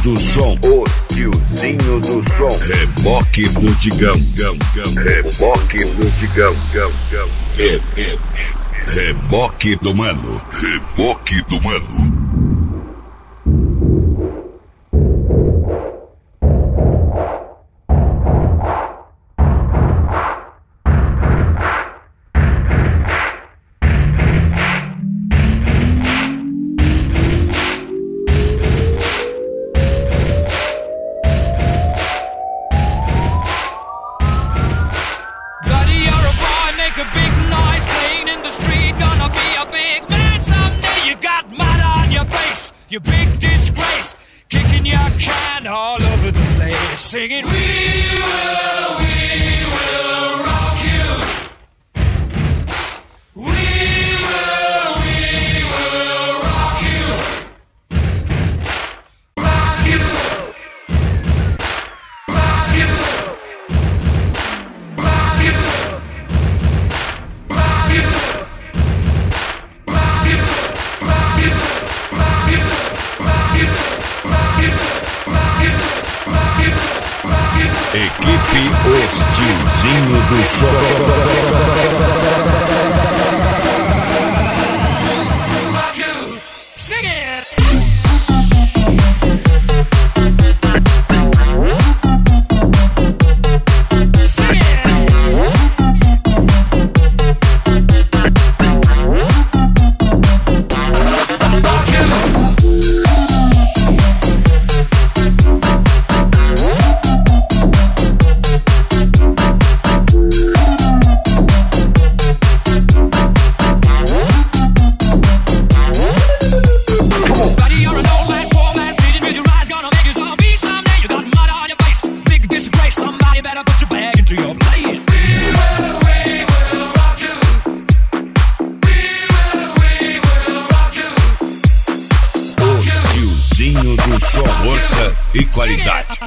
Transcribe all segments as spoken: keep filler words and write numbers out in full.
do som. O tiozinho do som. Reboque do Digão. Reboque do Digão. É, é. Reboque do Mano. Reboque do Mano. Make a big noise playing in the street. Gonna be a big man someday. You got mud on your face, you big disgrace. Kicking your can all over the place, singing we will, we will rock you. We will, we will rock you. Rock you. Rock you. Rock you. Equipe Os Tiozinho do Som. Do som, força e qualidade.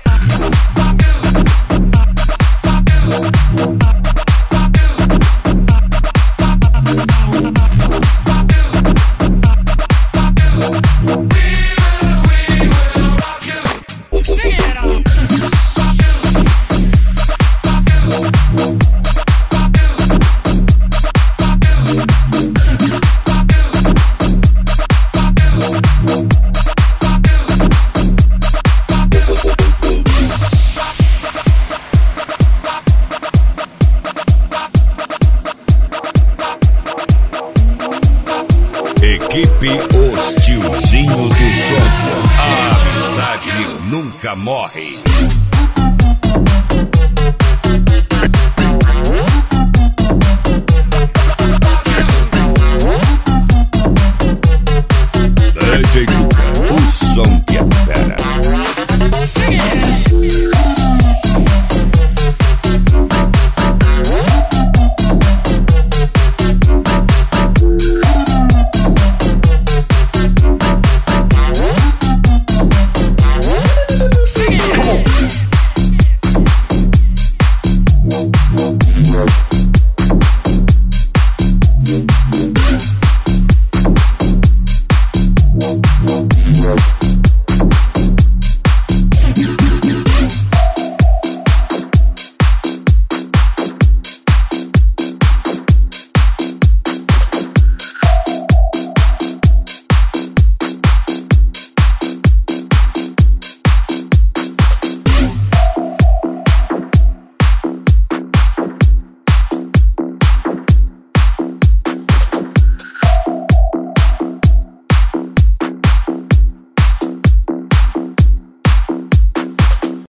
Equipe Os Tiozinho do Som. A amizade nunca morre.